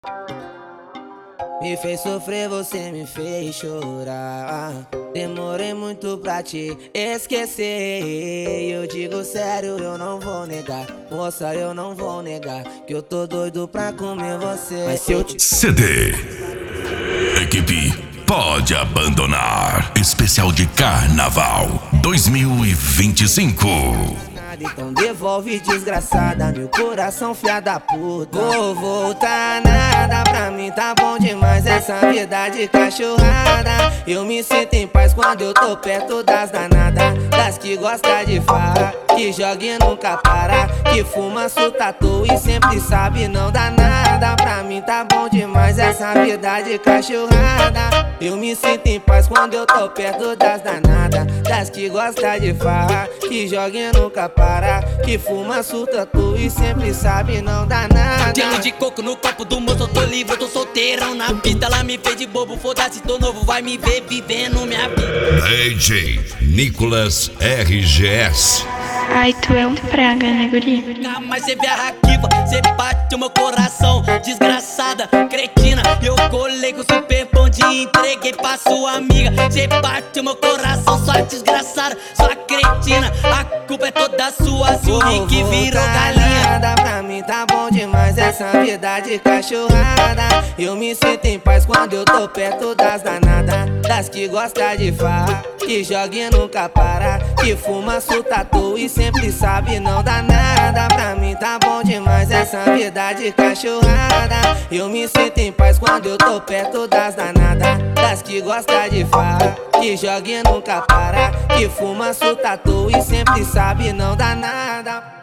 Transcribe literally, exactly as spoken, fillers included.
Me fez sofrer, você me fez chorar. Demorei muito pra te esquecer. Eu digo sério, eu não vou negar. Moça, eu não vou negar que eu tô doido pra comer você. Mas se eu te... C D Equipe Pode Abandonar Especial de Carnaval dois mil e vinte e cinco. Então devolve, desgraçada, meu coração fia da puta. Vou voltar nada, pra mim tá bom demais essa vida de cachorrada. Eu me sinto em paz quando eu tô perto das danadas, das que gosta de farra, que joga e nunca para, que fuma, suta à toa e sempre sabe não dá nada. Pra mim tá bom demais essa vida de cachorrada. Eu me sinto em paz quando eu tô perto das danadas, das que gosta de farra, que joga e nunca para, que fuma, surta tu e sempre sabe não dá nada. Gelo de coco no copo do moço, eu tô livre, eu tô solteirão na pista. Ela me fez de bobo, foda-se, tô novo, vai me ver vivendo minha vida. D J Nicolas R G S. Ai, tu é um praga, né, guri? Ah, mas cê vê a raquiva, cê bate o meu coração. Desgraçada, cretina, eu colei com super bonde e entreguei pra sua amiga. Cê bate o meu coração, sua desgraçada, sua cretina. A culpa é toda sua, se o Rick virou galinha. Pra mim tá bom demais essa vida de cachorrada. Eu me sinto em paz quando eu tô perto das danadas, das que gosta de farra, que joga e nunca para, que fuma, suta à toa e sempre sabe não dá nada. Pra mim tá bom demais essa vida de cachorrada. Eu me sinto em paz quando eu tô perto das danadas, das que gosta de farra, que joga e nunca para, que fuma, suta à toa e sempre sabe não dá nada.